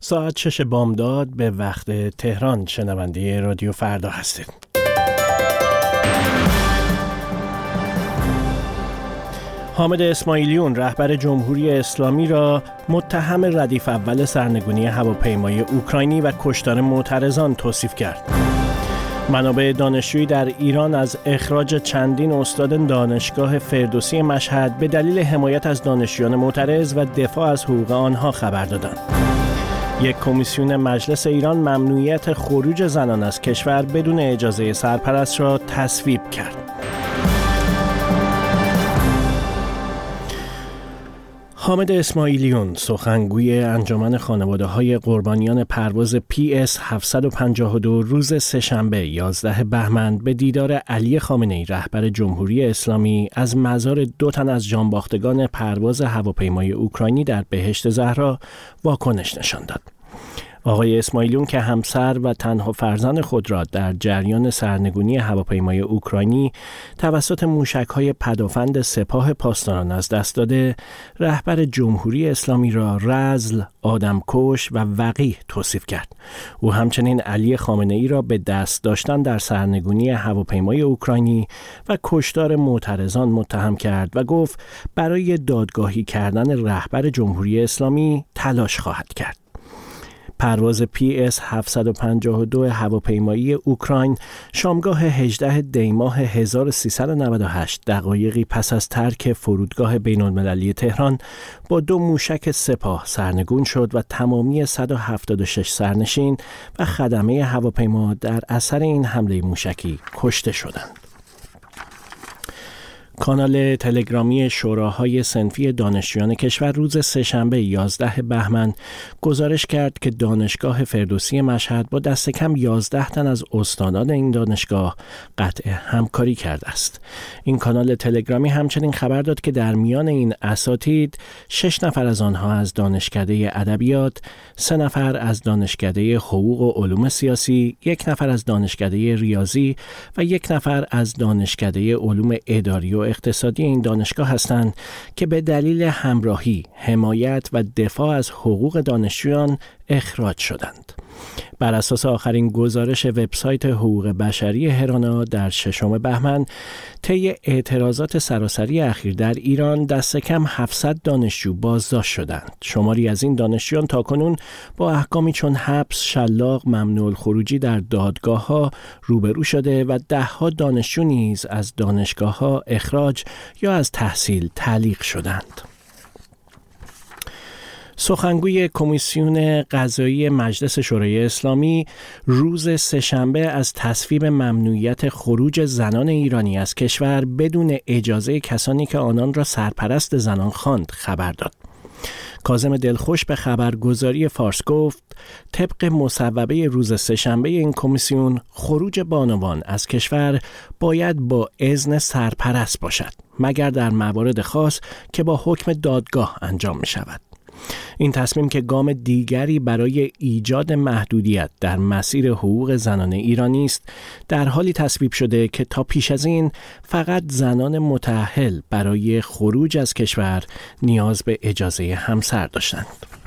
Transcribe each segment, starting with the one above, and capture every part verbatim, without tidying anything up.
ساعت شش بامداد به وقت تهران شنونده رادیو فردا هستید. حامد اسماعیلیون رهبر جمهوری اسلامی را متهم ردیف اول سرنگونی هواپیمای اوکراینی و کشتار معترضان توصیف کرد. منابع دانشجویی در ایران از اخراج چندین استاد دانشگاه فردوسی مشهد به دلیل حمایت از دانشجویان معترض و دفاع از حقوق آنها خبر دادند. یک کمیسیون مجلس ایران ممنوعیت خروج زنان از کشور بدون اجازه سرپرست را تصویب کرد. حامد اسماعیلیون سخنگوی انجمن خانواده‌های قربانیان پرواز پی اس هفتصد و پنجاه و دو روز سه‌شنبه یازده بهمن به دیدار علی خامنه‌ای رهبر جمهوری اسلامی از مزار دو تن از جانباختگان پرواز هواپیمای اوکراینی در بهشت زهرا واکنش نشان داد. آقای اسماعیلیون که همسر و تنها فرزند خود را در جریان سرنگونی هواپیمای اوکراینی توسط موشک‌های پدافند سپاه پاسداران از دست داده، رهبر جمهوری اسلامی را رذل، آدمکش و وقیح توصیف کرد. او همچنین علی خامنه‌ای را به دست داشتن در سرنگونی هواپیمای اوکراینی و کشتار معترضان متهم کرد و گفت برای دادگاهی کردن رهبر جمهوری اسلامی تلاش خواهد کرد. پرواز پی اس هفتصد و پنجاه و دو هواپیمایی اوکراین شامگاه هجدهم دی ماه هزار و سیصد و نود و هشت دقایقی پس از ترک فرودگاه بین‌المللی تهران با دو موشک سپاه سرنگون شد و تمامی صد و هفتاد و شش سرنشین و خدمه هواپیما در اثر این حمله موشکی کشته شدند. کانال تلگرامی شوراهای صنفی دانشجویان کشور روز سه‌شنبه یازده بهمن گزارش کرد که دانشگاه فردوسی مشهد با دست کم یازده تن از استادان این دانشگاه قطع همکاری کرده است. این کانال تلگرامی همچنین خبر داد که در میان این اساتید شش نفر از آنها از دانشکده ادبیات، سه نفر از دانشکده حقوق و علوم سیاسی، یک نفر از دانشکده ریاضی و یک نفر از دانشکده علوم اداری و اقتصادی این دانشگاه هستند که به دلیل همراهی، حمایت و دفاع از حقوق دانشجویان اخراج شدند. بر اساس آخرین گزارش وبسایت حقوق بشری هرانا در ششم بهمن، طی اعتراضات سراسری اخیر در ایران دست کم هفتصد دانشجو بازداشت شدند. شماری از این دانشجویان تاکنون با احکامی چون حبس، شلاق، ممنوع الخروجی در دادگاه‌ها روبرو شده و ده‌ها دانشجو نیز از دانشگاه‌ها اخراج یا از تحصیل تعلیق شدند. سخنگوی کمیسیون قضایی مجلس شورای اسلامی روز سه‌شنبه از تصویب ممنوعیت خروج زنان ایرانی از کشور بدون اجازه کسانی که آنان را سرپرست زنان خواند خبر داد. کاظم دلخوش به خبرگزاری فارس گفت طبق مصوبه روز سه‌شنبه این کمیسیون خروج بانوان از کشور باید با اذن سرپرست باشد مگر در موارد خاص که با حکم دادگاه انجام می شود. این تصمیم که گام دیگری برای ایجاد محدودیت در مسیر حقوق زنان ایرانی است، در حالی تصویب شده که تا پیش از این فقط زنان متأهل برای خروج از کشور نیاز به اجازه همسر داشتند.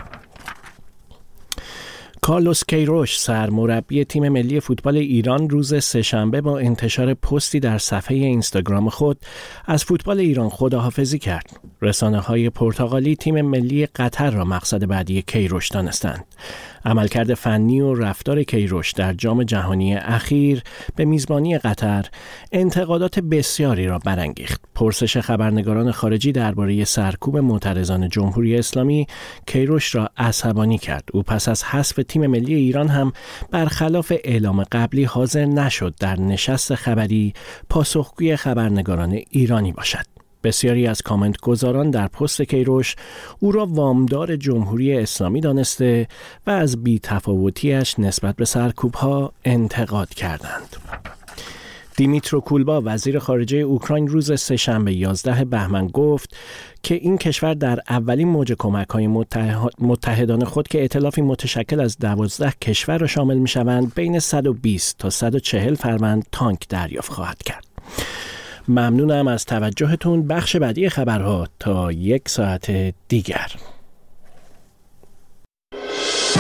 کارلوس کیروش سرمربی تیم ملی فوتبال ایران روز سه‌شنبه با انتشار پستی در صفحه اینستاگرام خود از فوتبال ایران خداحافظی کرد. رسانه‌های پرتغالی تیم ملی قطر را مقصد بعدی کیروش دانستند. عملکرد فنی و رفتار کیروش در جام جهانی اخیر به میزبانی قطر انتقادات بسیاری را برانگیخت. پرسش خبرنگاران خارجی درباره سرکوب معترضان جمهوری اسلامی کیروش را عصبانی کرد. او پس از حذف تیم ملی ایران هم برخلاف اعلام قبلی حاضر نشد در نشست خبری پاسخگوی خبرنگاران ایرانی باشد. بسیاری از کامنت گذاران در پست کیروش او را وامدار جمهوری اسلامی دانسته و از بی‌تفاوتی‌اش نسبت به سرکوب‌ها انتقاد کردند. دیمیترو کولبا وزیر خارجه اوکراین روز سه‌شنبه یازده بهمن گفت که این کشور در اولین موج کمک‌های متحدان خود که ائتلافی متشکل از دوازده کشور را شامل می‌شوند بین صد و بیست تا صد و چهل فروند تانک دریافت خواهد کرد. ممنونم از توجهتون. بخش بعدی خبرها تا یک ساعت دیگر.